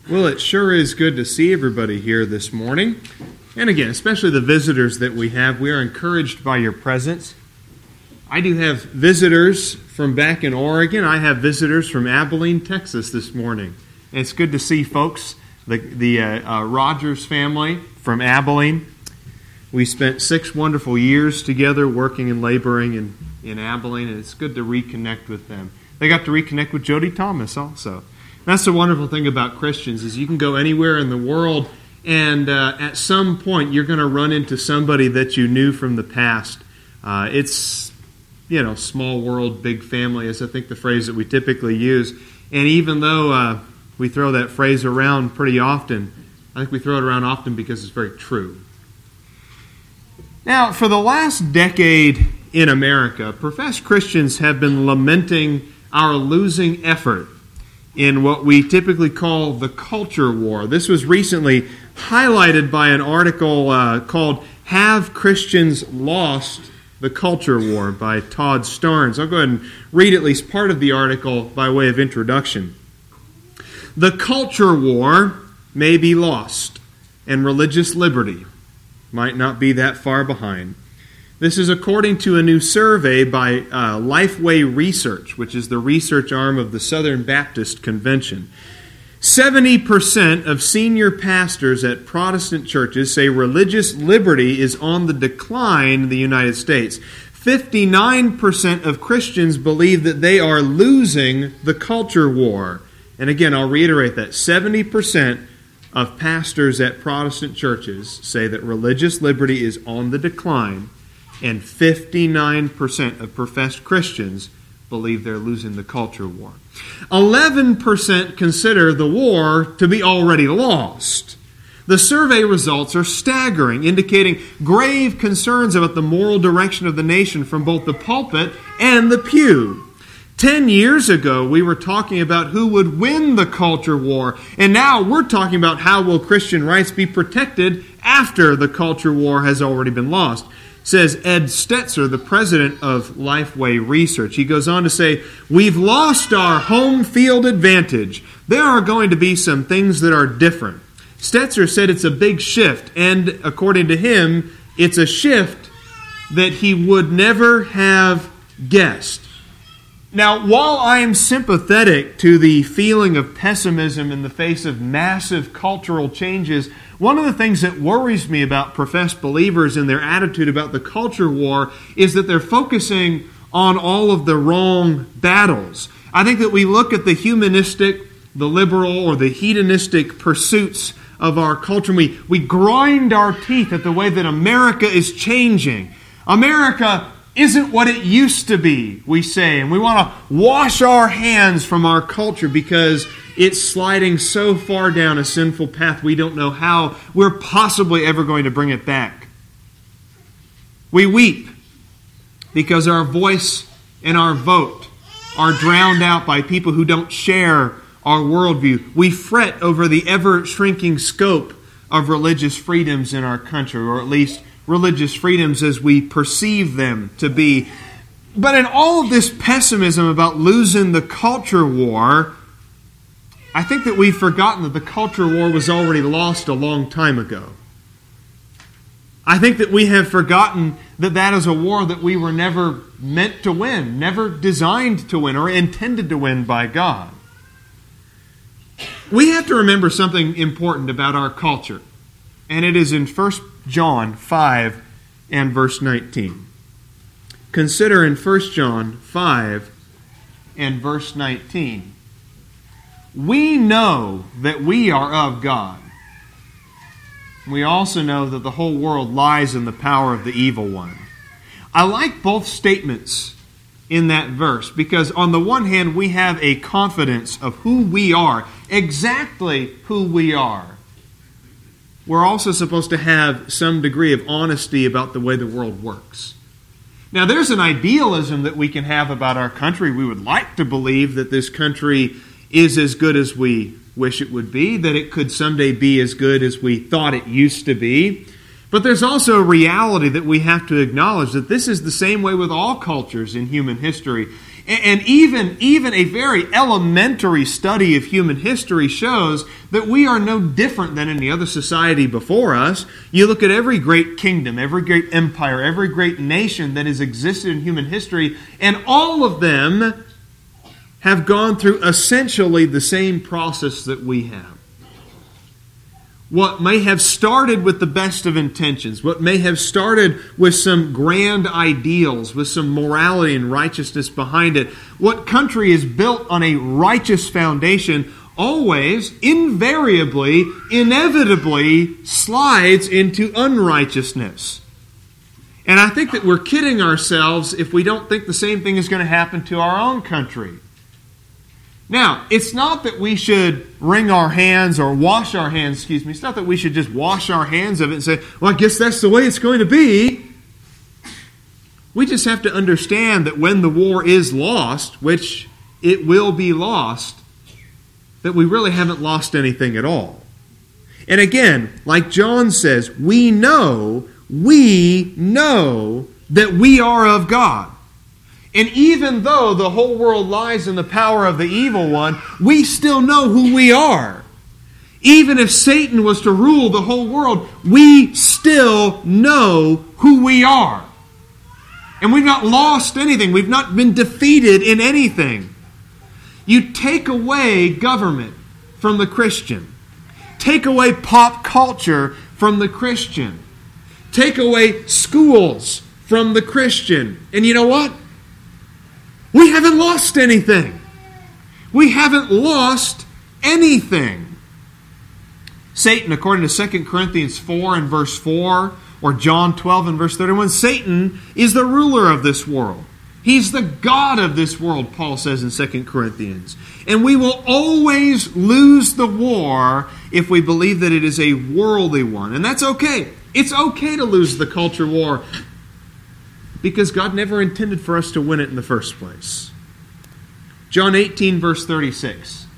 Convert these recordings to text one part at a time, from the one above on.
Well, it sure is good to see everybody here this morning. And again, especially the visitors that we have. We are encouraged by your presence. I do have visitors from back in Oregon. I have visitors from Abilene, Texas this morning. And it's good to see folks, the Rogers family from Abilene. We spent 6 wonderful years together working and laboring in Abilene, and it's good to reconnect with them. They got to reconnect with Jody Thomas also. That's the wonderful thing about Christians is you can go anywhere in the world and at some point you're going to run into somebody that you knew from the past. It's, small world, big family is I think the phrase that we typically use. And even though we throw that phrase around pretty often, I think we throw it around often because it's very true. Now, for the last decade in America, professed Christians have been lamenting our losing effort in what we typically call the culture war. This was recently highlighted by an article called Have Christians Lost the Culture War by Todd Starnes. I'll go ahead and read at least part of the article by way of introduction. The culture war may be lost, and religious liberty might not be that far behind. This is according to a new survey by Lifeway Research, which is the research arm of the Southern Baptist Convention. 70% of senior pastors at Protestant churches say religious liberty is on the decline in the United States. 59% of Christians believe that they are losing the culture war. And again, I'll reiterate that. 70% of pastors at Protestant churches say that religious liberty is on the decline. And 59% of professed Christians believe they're losing the culture war. 11% consider the war to be already lost. The survey results are staggering, indicating grave concerns about the moral direction of the nation from both the pulpit and the pew. 10 years ago, we were talking about who would win the culture war, and now we're talking about how will Christian rights be protected after the culture war has already been lost. Says Ed Stetzer, the president of Lifeway Research. He goes on to say, we've lost our home field advantage. There are going to be some things that are different. Stetzer said it's a big shift, and according to him, it's a shift that he would never have guessed. Now, while I am sympathetic to the feeling of pessimism in the face of massive cultural changes, one of the things that worries me about professed believers and their attitude about the culture war is that they're focusing on all of the wrong battles. I think that we look at the humanistic, the liberal, or the hedonistic pursuits of our culture, and we grind our teeth at the way that America is changing. America isn't what it used to be, we say, and we want to wash our hands from our culture because it's sliding so far down a sinful path we don't know how we're possibly ever going to bring it back. We weep because our voice and our vote are drowned out by people who don't share our worldview. We fret over the ever-shrinking scope of religious freedoms in our country, or at least religious freedoms as we perceive them to be. But in all of this pessimism about losing the culture war, I think that we've forgotten that the culture war was already lost a long time ago. I think that we have forgotten that that is a war that we were never meant to win, never designed to win, or intended to win by God. We have to remember something important about our culture, and it is in 1 John 5 and verse 19. Consider in 1 John 5 and verse 19. We know that we are of God. We also know that the whole world lies in the power of the evil one. I like both statements in that verse because on the one hand we have a confidence of who we are, exactly who we are. We're also supposed to have some degree of honesty about the way the world works. Now, there's an idealism that we can have about our country. We would like to believe that this country is as good as we wish it would be, that it could someday be as good as we thought it used to be. But there's also a reality that we have to acknowledge that this is the same way with all cultures in human history. And even a very elementary study of human history shows that we are no different than any other society before us. You look at every great kingdom, every great empire, every great nation that has existed in human history, and all of them have gone through essentially the same process that we have. What may have started with the best of intentions, what may have started with some grand ideals, with some morality and righteousness behind it, what country is built on a righteous foundation always, invariably, inevitably slides into unrighteousness. And I think that we're kidding ourselves if we don't think the same thing is going to happen to our own country. Now, it's not that we should wring our hands or wash our hands, It's not that we should just wash our hands of it and say, well, I guess that's the way it's going to be. We just have to understand that when the war is lost, which it will be lost, that we really haven't lost anything at all. And again, like John says, we know that we are of God. And even though the whole world lies in the power of the evil one, we still know who we are. Even if Satan was to rule the whole world, we still know who we are. And we've not lost anything. We've not been defeated in anything. You take away government from the Christian. Take away pop culture from the Christian. Take away schools from the Christian. And you know what? We haven't lost anything. We haven't lost anything. Satan, according to 2 Corinthians 4 and verse 4, or John 12 and verse 31, Satan is the ruler of this world. He's the god of this world, Paul says in 2 Corinthians. And we will always lose the war if we believe that it is a worldly one. And that's okay. It's okay to lose the culture war, because God never intended for us to win it in the first place. John 18, verse 36.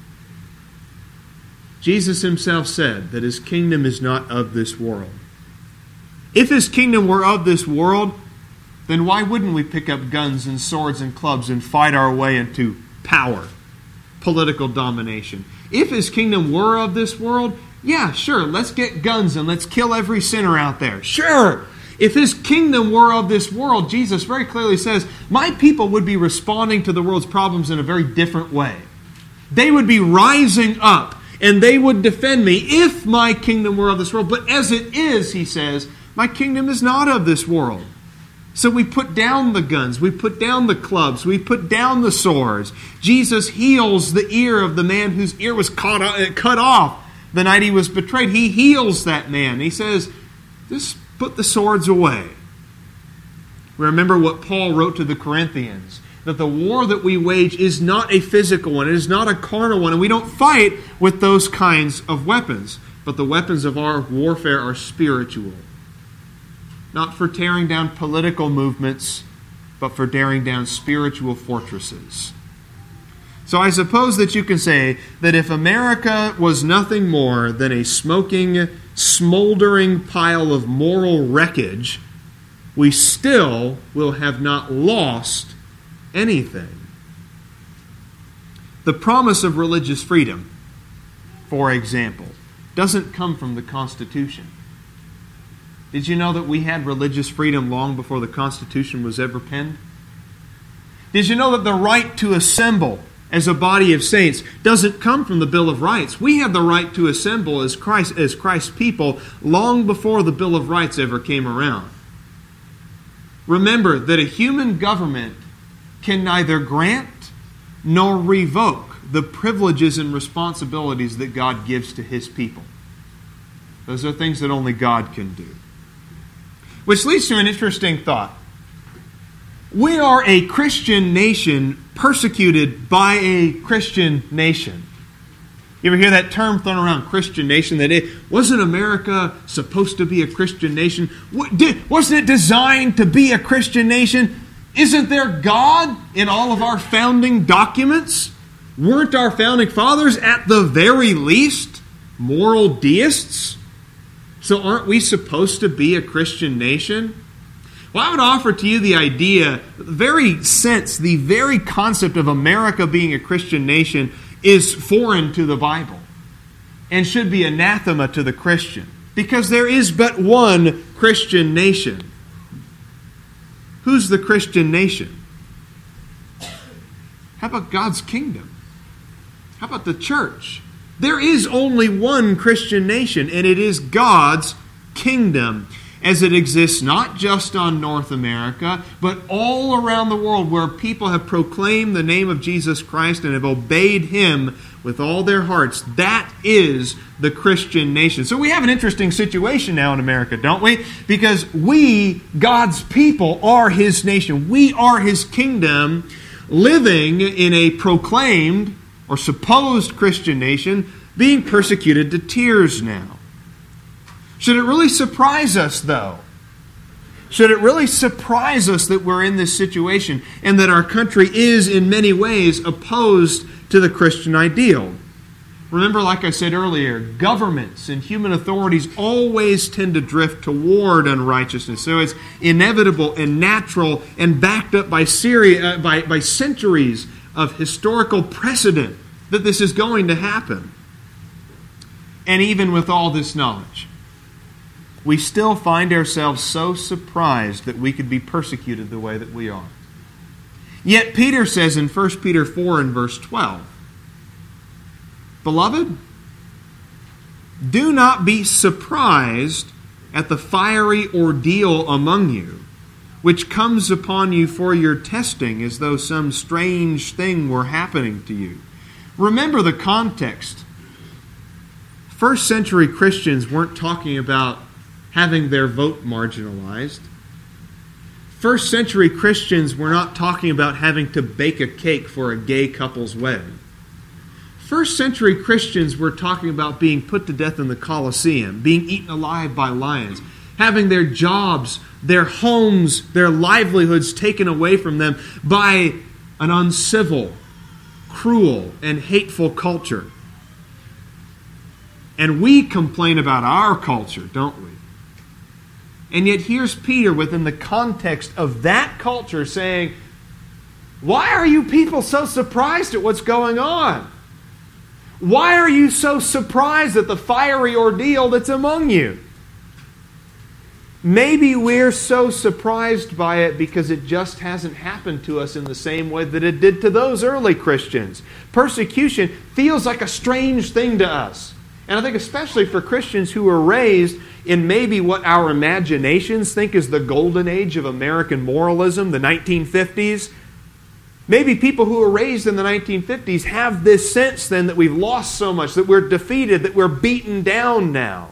Jesus himself said that his kingdom is not of this world. If his kingdom were of this world, then why wouldn't we pick up guns and swords and clubs and fight our way into power, political domination? If his kingdom were of this world, yeah, sure, let's get guns and let's kill every sinner out there. Sure. If his kingdom were of this world, Jesus very clearly says, my people would be responding to the world's problems in a very different way. They would be rising up and they would defend me if my kingdom were of this world. But as it is, he says, my kingdom is not of this world. So we put down the guns, we put down the clubs, we put down the swords. Jesus heals the ear of the man whose ear was cut off the night he was betrayed. He heals that man. He says, just put the swords away. Remember what Paul wrote to the Corinthians, that the war that we wage is not a physical one, it is not a carnal one, and we don't fight with those kinds of weapons. But the weapons of our warfare are spiritual. Not for tearing down political movements, but for tearing down spiritual fortresses. So I suppose that you can say that if America was nothing more than a smoking, smoldering pile of moral wreckage, we still will have not lost anything. The promise of religious freedom, for example, doesn't come from the Constitution. Did you know that we had religious freedom long before the Constitution was ever penned? Did you know that the right to assemble as a body of saints doesn't come from the Bill of Rights? We had the right to assemble as Christ's people long before the Bill of Rights ever came around. Remember that a human government can neither grant nor revoke the privileges and responsibilities that God gives to His people. Those are things that only God can do. Which leads to an interesting thought. We are a Christian nation persecuted by a Christian nation. You ever hear that term thrown around, Christian nation? Wasn't America supposed to be a Christian nation? Wasn't it designed to be a Christian nation? Isn't there God in all of our founding documents? Weren't our founding fathers at the very least moral deists? So aren't we supposed to be a Christian nation? Well, I would offer to you the idea, the very sense, the very concept of America being a Christian nation is foreign to the Bible and should be anathema to the Christian, because there is but one Christian nation. Who's the Christian nation? How about God's kingdom? How about the church? There is only one Christian nation, and it is God's kingdom, as it exists not just on North America, but all around the world, where people have proclaimed the name of Jesus Christ and have obeyed Him with all their hearts. That is the Christian nation. So we have an interesting situation now in America, don't we? Because we, God's people, are His nation. We are His kingdom, living in a proclaimed or supposed Christian nation, being persecuted to tears now. Should it really surprise us, though? Should it really surprise us that we're in this situation and that our country is, in many ways, opposed to the Christian ideal? Remember, like I said earlier, governments and human authorities always tend to drift toward unrighteousness. So it's inevitable and natural and backed up by centuries of historical precedent that this is going to happen. And even with all this knowledge, we still find ourselves so surprised that we could be persecuted the way that we are. Yet Peter says in 1 Peter 4 and verse 12, "Beloved, do not be surprised at the fiery ordeal among you, which comes upon you for your testing, as though some strange thing were happening to you." Remember the context. First century Christians weren't talking about having their vote marginalized. First century Christians were not talking about having to bake a cake for a gay couple's wedding. First century Christians were talking about being put to death in the Colosseum, being eaten alive by lions, having their jobs, their homes, their livelihoods taken away from them by an uncivil, cruel, and hateful culture. And we complain about our culture, don't we? And yet here's Peter within the context of that culture saying, why are you people so surprised at what's going on? Why are you so surprised at the fiery ordeal that's among you? Maybe we're so surprised by it because it just hasn't happened to us in the same way that it did to those early Christians. Persecution feels like a strange thing to us. And I think especially for Christians who were raised in maybe what our imaginations think is the golden age of American moralism, the 1950s. Maybe people who were raised in the 1950s have this sense then that we've lost so much, that we're defeated, that we're beaten down now.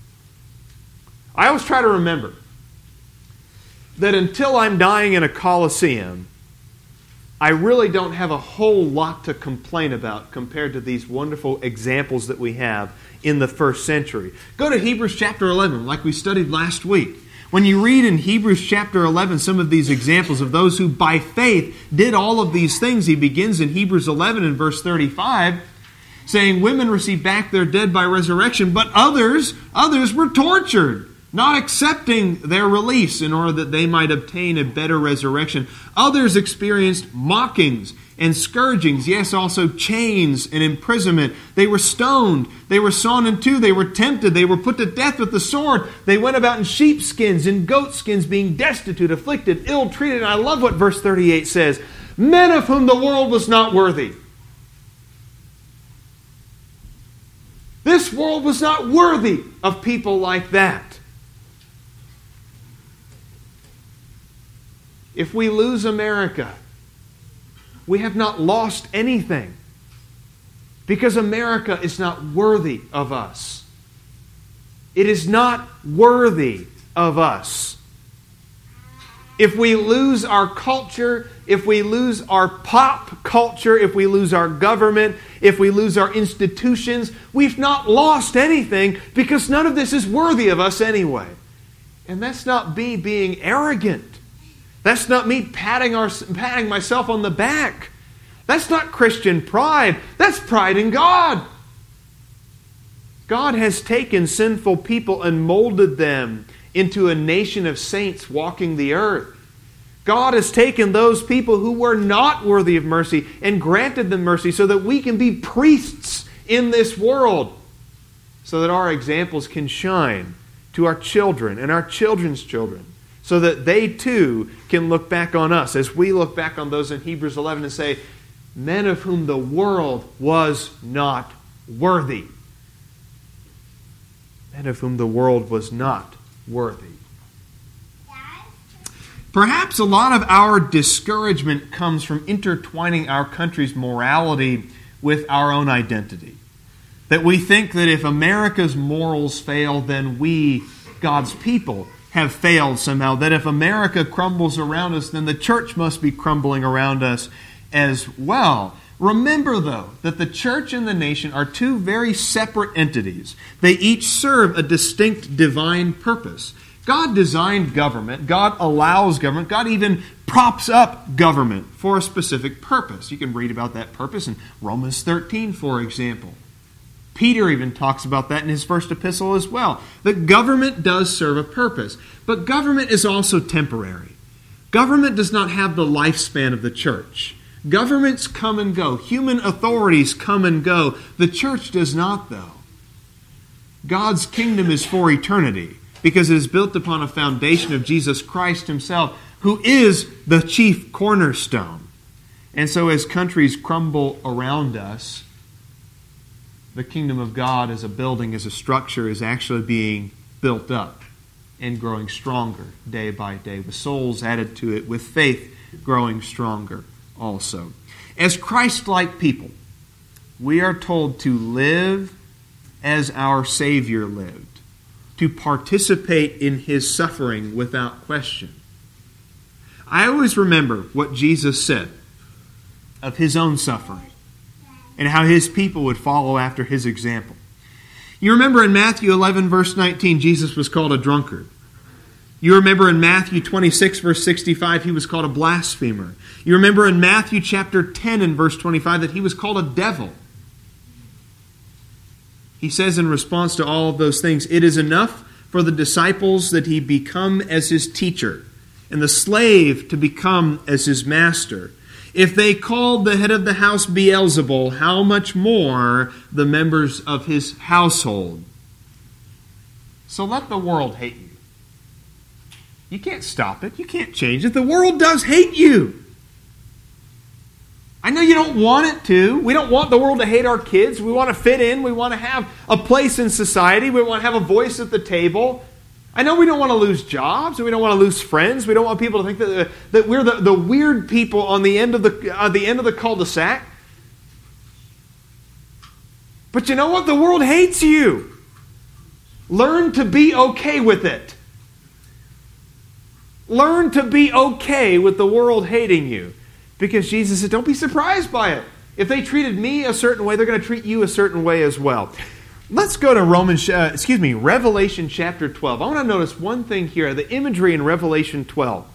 I always try to remember that until I'm dying in a Colosseum, I really don't have a whole lot to complain about compared to these wonderful examples that we have in the first century. Go to Hebrews chapter 11, like we studied last week. When you read in Hebrews chapter 11 some of these examples of those who by faith did all of these things, he begins in Hebrews 11 and verse 35, saying, "Women received back their dead by resurrection, but others were tortured, not accepting their release in order that they might obtain a better resurrection. Others experienced mockings and scourgings, yes, also chains and imprisonment. They were stoned, they were sawn in two, they were tempted, they were put to death with the sword. They went about in sheepskins and goatskins, being destitute, afflicted, ill-treated." And I love what verse 38 says, "Men of whom the world was not worthy." This world was not worthy of people like that. If we lose America, we have not lost anything, because America is not worthy of us. It is not worthy of us. If we lose our culture, if we lose our pop culture, if we lose our government, if we lose our institutions, we've not lost anything, because none of this is worthy of us anyway. And that's not me being arrogant. That's not me patting myself on the back. That's not Christian pride. That's pride in God. God has taken sinful people and molded them into a nation of saints walking the earth. God has taken those people who were not worthy of mercy and granted them mercy so that we can be priests in this world, so that our examples can shine to our children and our children's children, so that they too can look back on us as we look back on those in Hebrews 11 and say, men of whom the world was not worthy. Men of whom the world was not worthy. Perhaps a lot of our discouragement comes from intertwining our country's morality with our own identity. That we think that if America's morals fail, then we, God's people, have failed somehow. That if America crumbles around us, then the church must be crumbling around us as well. Remember, though, that the church and the nation are two very separate entities. They each serve a distinct divine purpose. God designed government. God allows government. God even props up government for a specific purpose. You can read about that purpose in Romans 13, for example. Peter even talks about that in his first epistle as well. That government does serve a purpose. But government is also temporary. Government does not have the lifespan of the church. Governments come and go. Human authorities come and go. The church does not, though. God's kingdom is for eternity, because it is built upon a foundation of Jesus Christ himself, who is the chief cornerstone. And so as countries crumble around us, the kingdom of God as a building, as a structure, is actually being built up and growing stronger day by day, with souls added to it, with faith growing stronger also. As Christ-like people, we are told to live as our Savior lived, to participate in his suffering without question. I always remember what Jesus said of his own suffering and how his people would follow after his example. You remember in Matthew 11, verse 19, Jesus was called a drunkard. You remember in Matthew 26, verse 65, he was called a blasphemer. You remember in Matthew chapter 10 and verse 25 that he was called a devil. He says in response to all of those things, it is enough for the disciples that he become as his teacher, and the slave to become as his master. If they called the head of the house Beelzebul, how much more the members of his household? So let the world hate you. You can't stop it. You can't change it. The world does hate you. I know you don't want it to. We don't want the world to hate our kids. We want to fit in. We want to have a place in society. We want to have a voice at the table. I know we don't want to lose jobs. We don't want to lose friends. We don't want people to think that we're the weird people on the end of the cul-de-sac. But you know what? The world hates you. Learn to be okay with it. Learn to be okay with the world hating you. Because Jesus said, don't be surprised by it. If they treated me a certain way, they're going to treat you a certain way as well. Let's go to Revelation chapter 12. I want to notice one thing here, the imagery in Revelation 12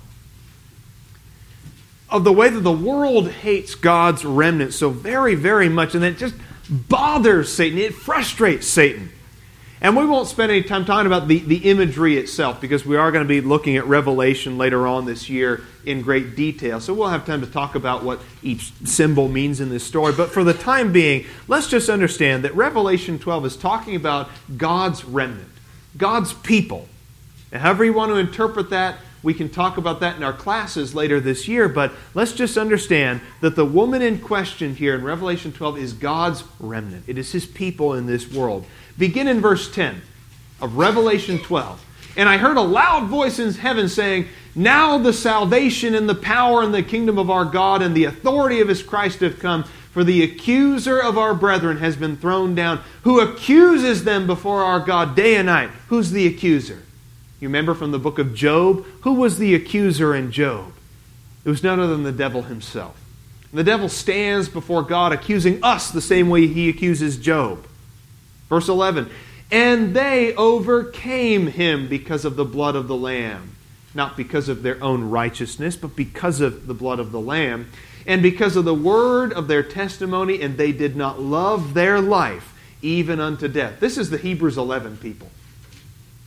of the way that the world hates God's remnant so very, very much, and it just bothers Satan. It frustrates Satan. And we won't spend any time talking about the imagery itself, because we are going to be looking at Revelation later on this year in great detail. So we'll have time to talk about what each symbol means in this story. But for the time being, let's just understand that Revelation 12 is talking about God's remnant, God's people. And however you want to interpret that, we can talk about that in our classes later this year. But let's just understand that the woman in question here in Revelation 12 is God's remnant. It is his people in this world. Begin in verse 10 of Revelation 12. And I heard a loud voice in heaven saying, now the salvation and the power and the kingdom of our God and the authority of his Christ have come, for the accuser of our brethren has been thrown down, who accuses them before our God day and night. Who's the accuser? You remember from the book of Job? Who was the accuser in Job? It was none other than the devil himself. And the devil stands before God accusing us the same way he accuses Job. Verse 11, and they overcame him because of the blood of the Lamb. Not because of their own righteousness, but because of the blood of the Lamb. And because of the word of their testimony, and they did not love their life even unto death. This is the Hebrews 11 people.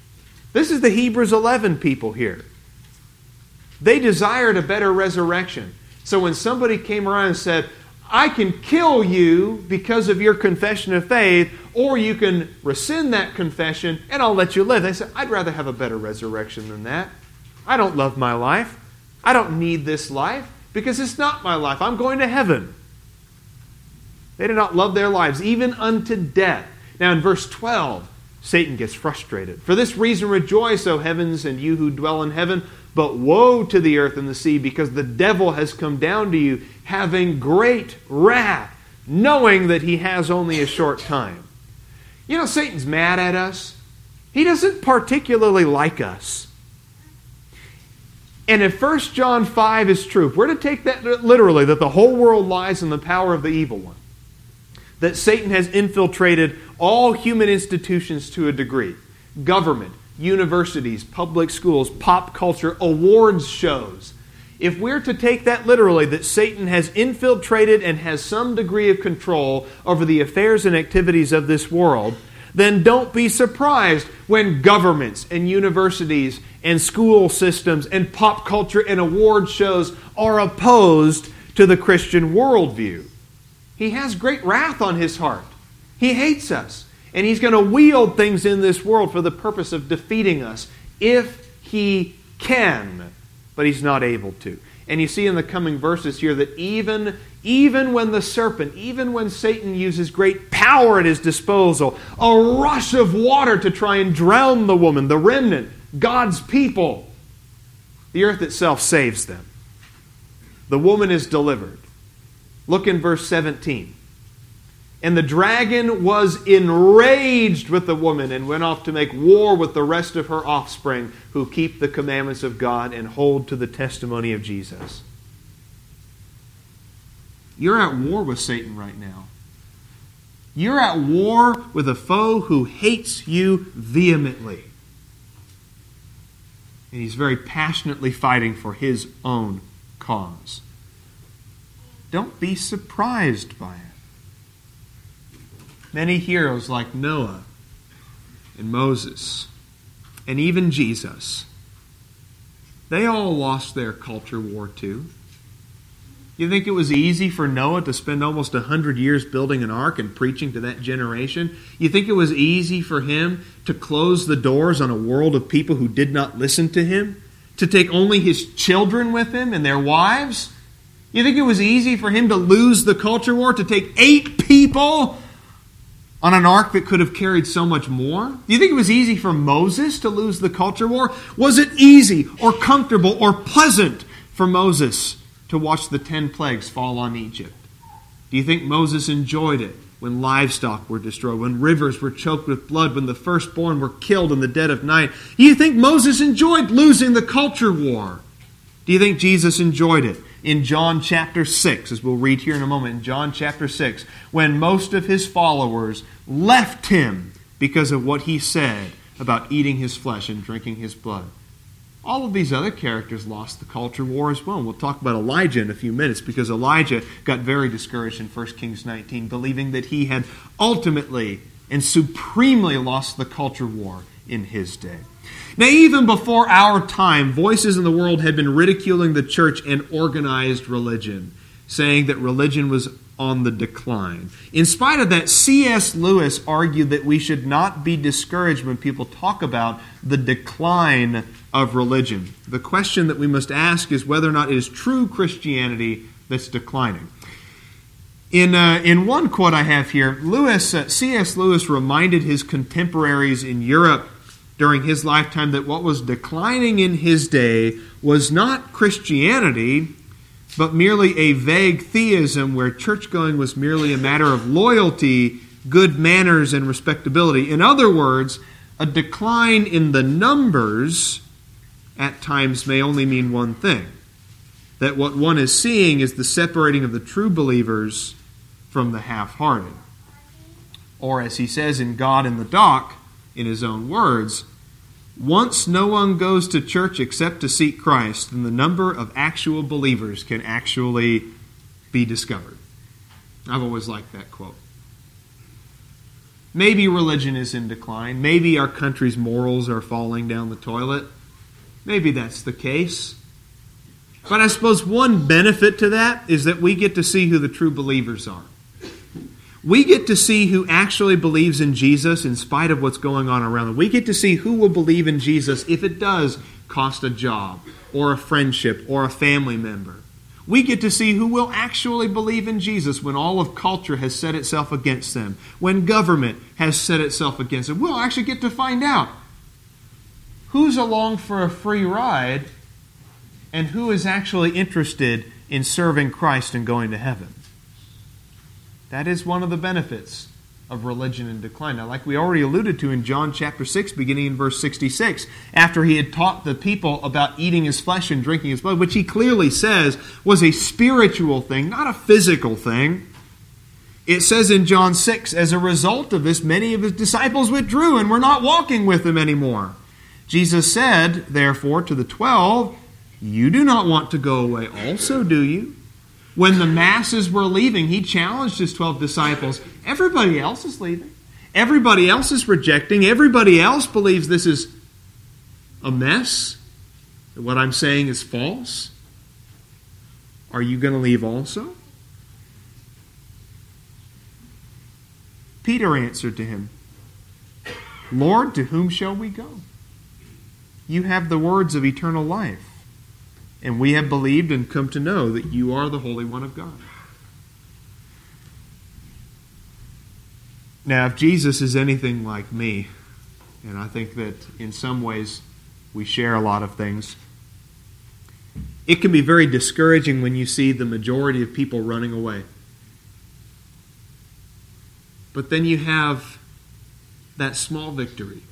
This is the Hebrews 11 people here. They desired a better resurrection. So when somebody came around and said, I can kill you because of your confession of faith, or you can rescind that confession and I'll let you live. They said, I'd rather have a better resurrection than that. I don't love my life. I don't need this life because it's not my life. I'm going to heaven. They did not love their lives, even unto death. Now in verse 12, Satan gets frustrated. For this reason rejoice, O heavens, and you who dwell in heaven. But woe to the earth and the sea, because the devil has come down to you, having great wrath, knowing that he has only a short time. You know, Satan's mad at us. He doesn't particularly like us. And if 1 John 5 is true, if we're to take that literally, that the whole world lies in the power of the evil one, that Satan has infiltrated all human institutions to a degree, government, universities, public schools, pop culture, awards shows. If we're to take that literally, that Satan has infiltrated and has some degree of control over the affairs and activities of this world, then don't be surprised when governments and universities and school systems and pop culture and award shows are opposed to the Christian worldview. He has great wrath on his heart. He hates us. And he's going to wield things in this world for the purpose of defeating us if he can, but he's not able to. And you see in the coming verses here that even when the serpent, even when Satan uses great power at his disposal, a rush of water to try and drown the woman, the remnant, God's people, the earth itself saves them. The woman is delivered. Look in verse 17. And the dragon was enraged with the woman and went off to make war with the rest of her offspring who keep the commandments of God and hold to the testimony of Jesus. You're at war with Satan right now. You're at war with a foe who hates you vehemently. And he's very passionately fighting for his own cause. Don't be surprised by it. Many heroes like Noah and Moses and even Jesus, they all lost their culture war too. You think it was easy for Noah to spend almost 100 years building an ark and preaching to that generation? You think it was easy for him to close the doors on a world of people who did not listen to him? To take only his children with him and their wives? You think it was easy for him to lose the culture war, to take 8 people on an ark that could have carried so much more? Do you think it was easy for Moses to lose the culture war? Was it easy or comfortable or pleasant for Moses to watch the 10 plagues fall on Egypt? Do you think Moses enjoyed it when livestock were destroyed, when rivers were choked with blood, when the firstborn were killed in the dead of night? Do you think Moses enjoyed losing the culture war? Do you think Jesus enjoyed it? In John chapter 6, as we'll read here in a moment, in John chapter 6, when most of his followers left him because of what he said about eating his flesh and drinking his blood. All of these other characters lost the culture war as well. And we'll talk about Elijah in a few minutes, because Elijah got very discouraged in 1 Kings 19, believing that he had ultimately and supremely lost the culture war in his day. Now, even before our time, voices in the world had been ridiculing the church and organized religion, saying that religion was on the decline. In spite of that, C.S. Lewis argued that we should not be discouraged when people talk about the decline of religion. The question that we must ask is whether or not it is true Christianity that's declining. In one quote I have here, C.S. Lewis reminded his contemporaries in Europe during his lifetime that what was declining in his day was not Christianity, but merely a vague theism where church-going was merely a matter of loyalty, good manners, and respectability. In other words, a decline in the numbers at times may only mean one thing: that what one is seeing is the separating of the true believers from the half-hearted. Or as he says in God in the Dock, in his own words, once no one goes to church except to seek Christ, then the number of actual believers can actually be discovered. I've always liked that quote. Maybe religion is in decline. Maybe our country's morals are falling down the toilet. Maybe that's the case. But I suppose one benefit to that is that we get to see who the true believers are. We get to see who actually believes in Jesus in spite of what's going on around them. We get to see who will believe in Jesus if it does cost a job or a friendship or a family member. We get to see who will actually believe in Jesus when all of culture has set itself against them, when government has set itself against them. We'll actually get to find out who's along for a free ride and who is actually interested in serving Christ and going to heaven. That is one of the benefits of religion in decline. Now, like we already alluded to in John chapter 6, beginning in verse 66, after he had taught the people about eating his flesh and drinking his blood, which he clearly says was a spiritual thing, not a physical thing. It says in John 6, as a result of this, many of his disciples withdrew and were not walking with him anymore. Jesus said, therefore, to the 12, you do not want to go away also, do you? When the masses were leaving, he challenged his 12 disciples. Everybody else is leaving. Everybody else is rejecting. Everybody else believes this is a mess. That what I'm saying is false. Are you going to leave also? Peter answered to him, Lord, to whom shall we go? You have the words of eternal life. And we have believed and come to know that you are the Holy One of God. Now, if Jesus is anything like me, and I think that in some ways we share a lot of things, it can be very discouraging when you see the majority of people running away. But then you have that small victory.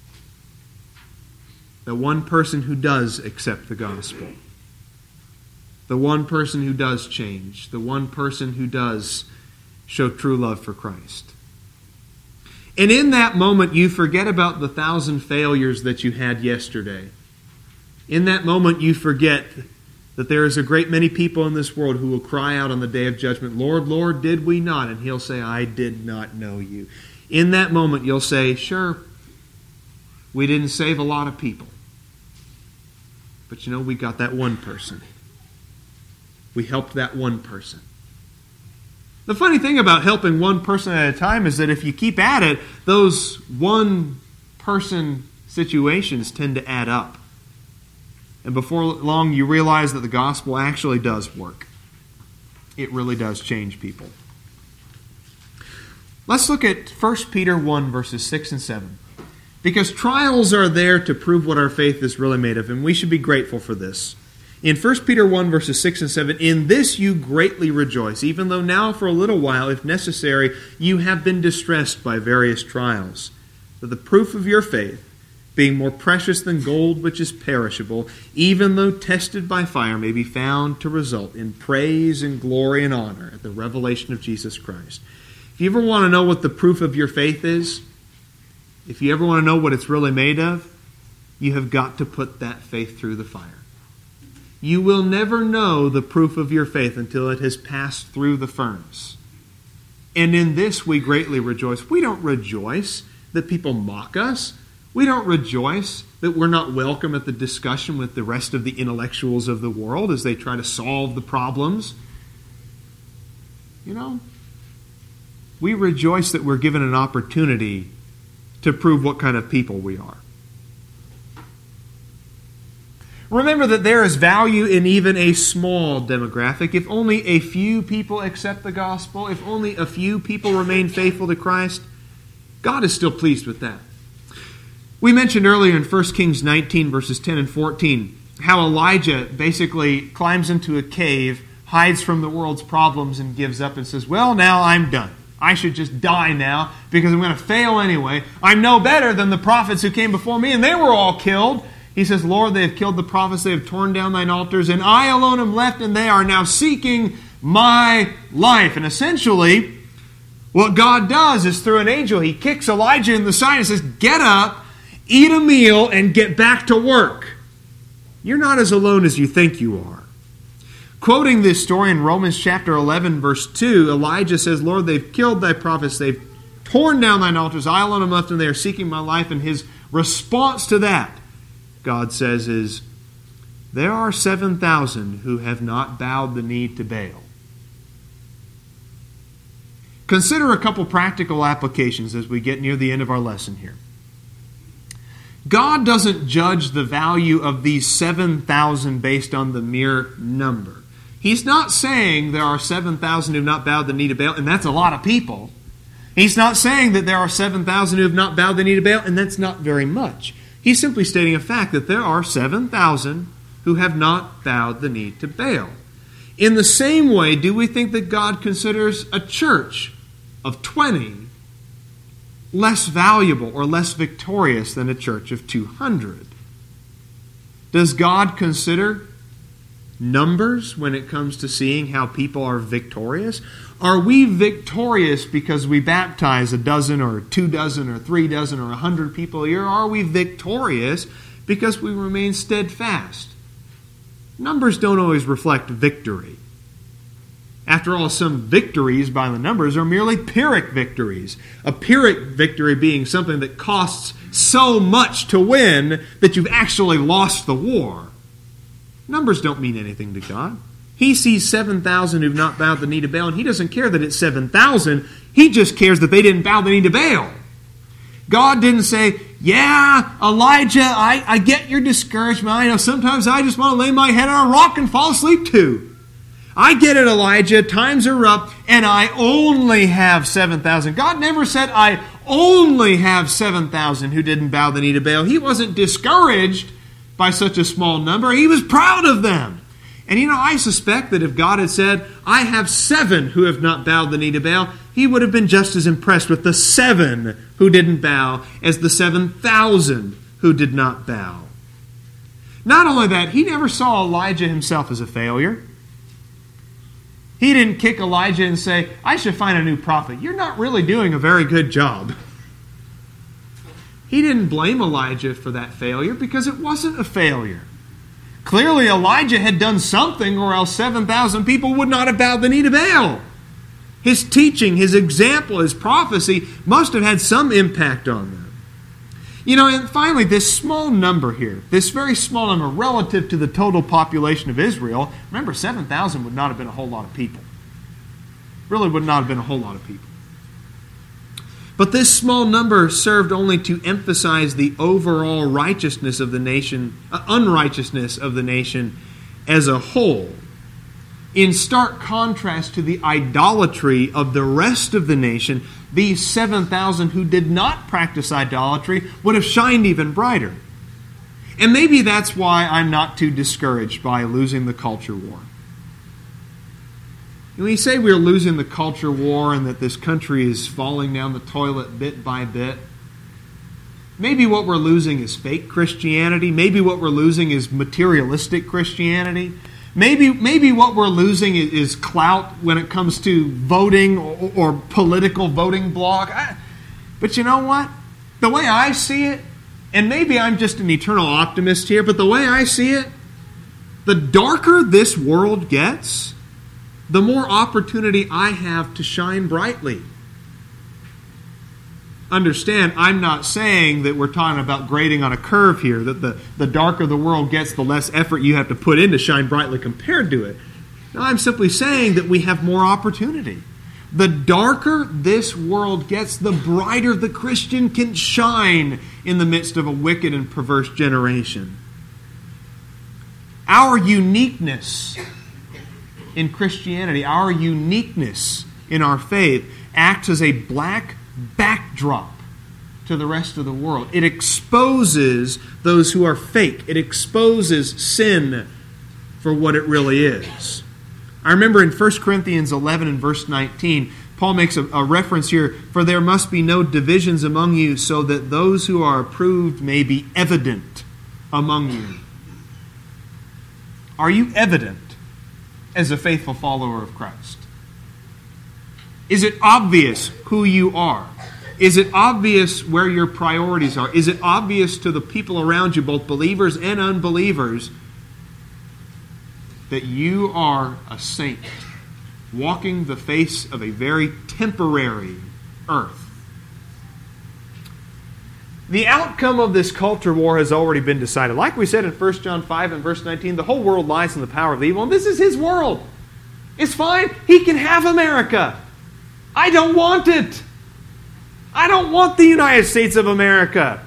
The one person who does accept the gospel. The one person who does change. The one person who does show true love for Christ. And in that moment, you forget about the 1,000 failures that you had yesterday. In that moment, you forget that there is a great many people in this world who will cry out on the day of judgment, Lord, Lord, did we not? And he'll say, I did not know you. In that moment, you'll say, sure, we didn't save a lot of people. But you know, we got that one person. We helped that one person. The funny thing about helping one person at a time is that if you keep at it, those one-person situations tend to add up. And before long, you realize that the gospel actually does work. It really does change people. Let's look at 1 Peter 1, verses 6 and 7. Because trials are there to prove what our faith is really made of, and we should be grateful for this. In 1 Peter 1, verses 6 and 7, in this you greatly rejoice, even though now for a little while, if necessary, you have been distressed by various trials. For the proof of your faith, being more precious than gold which is perishable, even though tested by fire, may be found to result in praise and glory and honor at the revelation of Jesus Christ. If you ever want to know what the proof of your faith is, if you ever want to know what it's really made of, you have got to put that faith through the fire. You will never know the proof of your faith until it has passed through the furnace. And in this we greatly rejoice. We don't rejoice that people mock us. We don't rejoice that we're not welcome at the discussion with the rest of the intellectuals of the world as they try to solve the problems. You know, we rejoice that we're given an opportunity to prove what kind of people we are. Remember that there is value in even a small demographic. If only a few people accept the gospel, if only a few people remain faithful to Christ, God is still pleased with that. We mentioned earlier in 1 Kings 19, verses 10 and 14, how Elijah basically climbs into a cave, hides from the world's problems, and gives up and says, well, now I'm done. I should just die now because I'm going to fail anyway. I'm no better than the prophets who came before me, and they were all killed. He says, Lord, they have killed the prophets, they have torn down thine altars, and I alone am left, and they are now seeking my life. And essentially, what God does is through an angel, he kicks Elijah in the side and says, get up, eat a meal, and get back to work. You're not as alone as you think you are. Quoting this story in Romans chapter 11, verse 2, Elijah says, Lord, they've killed thy prophets, they've torn down thine altars. I alone am left, and they are seeking my life. And his response to that, God says, is, there are 7,000 who have not bowed the knee to Baal. Consider a couple practical applications as we get near the end of our lesson here. God doesn't judge the value of these 7,000 based on the mere number. He's not saying there are 7,000 who have not bowed the knee to Baal, and that's a lot of people. He's not saying that there are 7,000 who have not bowed the knee to Baal, and that's not very much. He's simply stating a fact that there are 7,000 who have not bowed the knee to Baal. In the same way, do we think that God considers a church of 20 less valuable or less victorious than a church of 200? Does God consider numbers when it comes to seeing how people are victorious? Are we victorious because we baptize a dozen or 2 dozen or 3 dozen or 100 people a year? Or are we victorious because we remain steadfast? Numbers don't always reflect victory. After all, some victories by the numbers are merely Pyrrhic victories. A Pyrrhic victory being something that costs so much to win that you've actually lost the war. Numbers don't mean anything to God. He sees 7,000 who've not bowed the knee to Baal, and He doesn't care that it's 7,000. He just cares that they didn't bow the knee to Baal. God didn't say, yeah, Elijah, I get your discouragement. I know sometimes I just want to lay my head on a rock and fall asleep too. I get it, Elijah. Times are rough, and I only have 7,000. God never said, I only have 7,000 who didn't bow the knee to Baal. He wasn't discouraged by such a small number. He was proud of them. And I suspect that if God had said, I have 7 who have not bowed the knee to Baal, He would have been just as impressed with the 7 who didn't bow as the 7,000 who did not bow. Not only that, He never saw Elijah himself as a failure. He didn't kick Elijah and say, I should find a new prophet. You're not really doing a very good job. He didn't blame Elijah for that failure because it wasn't a failure. Clearly Elijah had done something, or else 7,000 people would not have bowed the knee to Baal. His teaching, his example, his prophecy must have had some impact on them. And finally, this small number here, this very small number relative to the total population of Israel, remember 7,000 would not have been a whole lot of people. Really would not have been a whole lot of people. But this small number served only to emphasize the overall righteousness of the nation, unrighteousness of the nation as a whole, in stark contrast to the idolatry of the rest of the nation. These 7,000 who did not practice idolatry would have shined even brighter. And maybe that's why I'm not too discouraged by losing the culture war. When you say we're losing the culture war and that this country is falling down the toilet bit by bit, maybe what we're losing is fake Christianity. Maybe what we're losing is materialistic Christianity. Maybe what we're losing is clout when it comes to voting or political voting bloc. But you know what? The way I see it, and maybe I'm just an eternal optimist here, but the way I see it, the darker this world gets, the more opportunity I have to shine brightly. Understand, I'm not saying that we're talking about grading on a curve here, that the darker the world gets, the less effort you have to put in to shine brightly compared to it. No, I'm simply saying that we have more opportunity. The darker this world gets, the brighter the Christian can shine in the midst of a wicked and perverse generation. Our uniqueness in Christianity, our uniqueness in our faith, acts as a black backdrop to the rest of the world. It exposes those who are fake. It exposes sin for what it really is. I remember in 1 Corinthians 11 and verse 19, Paul makes a reference here, for there must be no divisions among you, so that those who are approved may be evident among you. Are you evident as a faithful follower of Christ? Is it obvious who you are? Is it obvious where your priorities are? Is it obvious to the people around you, both believers and unbelievers, that you are a saint walking the face of a very temporary earth? The outcome of this culture war has already been decided. Like we said in 1 John 5 and verse 19, the whole world lies in the power of evil, and this is his world. It's fine. He can have America. I don't want it. I don't want the United States of America.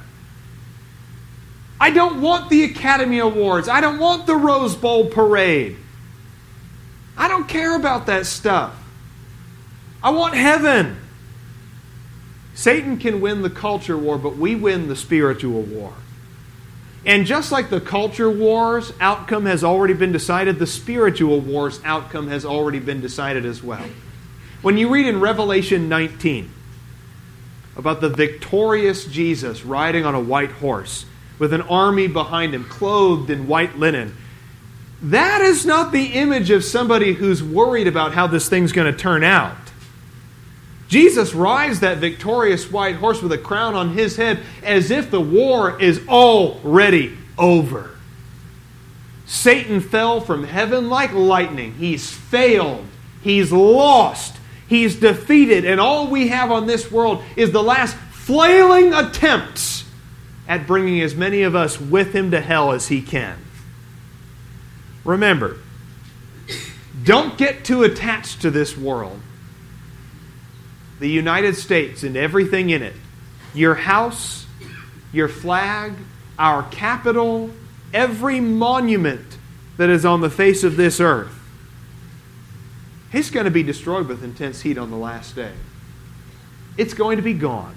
I don't want the Academy Awards. I don't want the Rose Bowl parade. I don't care about that stuff. I want heaven. Satan can win the culture war, but we win the spiritual war. And just like the culture war's outcome has already been decided, the spiritual war's outcome has already been decided as well. When you read in Revelation 19 about the victorious Jesus riding on a white horse with an army behind him, clothed in white linen, that is not the image of somebody who's worried about how this thing's going to turn out. Jesus rides that victorious white horse with a crown on his head as if the war is already over. Satan fell from heaven like lightning. He's failed. He's lost. He's defeated. And all we have on this world is the last flailing attempts at bringing as many of us with him to hell as he can. Remember, don't get too attached to this world. The United States and everything in it, your house, your flag, our capital, every monument that is on the face of this earth, it's going to be destroyed with intense heat on the last day. It's going to be gone.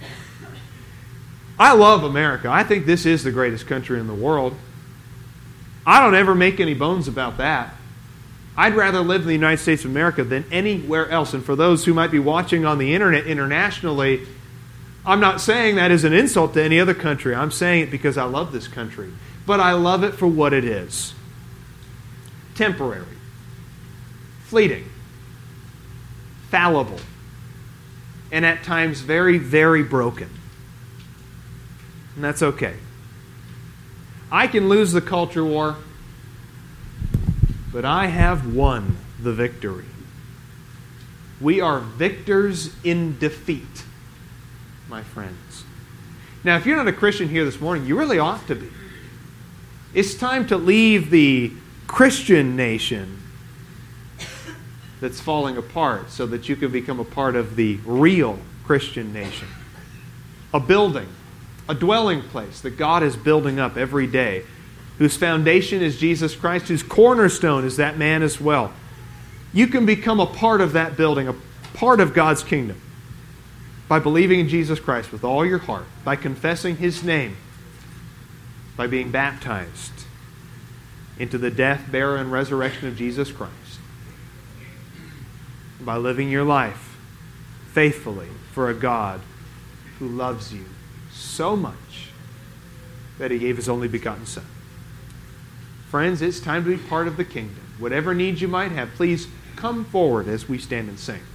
I love America. I think this is the greatest country in the world. I don't ever make any bones about that. I'd rather live in the United States of America than anywhere else. And for those who might be watching on the internet internationally, I'm not saying that as an insult to any other country. I'm saying it because I love this country. But I love it for what it is. Temporary. Fleeting. Fallible. And at times very, very broken. And that's okay. I can lose the culture war, but I have won the victory. We are victors in defeat, my friends. Now, if you're not a Christian here this morning, you really ought to be. It's time to leave the Christian nation that's falling apart so that you can become a part of the real Christian nation. A building, a dwelling place that God is building up every day, whose foundation is Jesus Christ, whose cornerstone is that man as well. You can become a part of that building, a part of God's kingdom, by believing in Jesus Christ with all your heart, by confessing His name, by being baptized into the death, burial, and resurrection of Jesus Christ, by living your life faithfully for a God who loves you so much that He gave His only begotten Son. Friends, it's time to be part of the kingdom. Whatever needs you might have, please come forward as we stand and sing.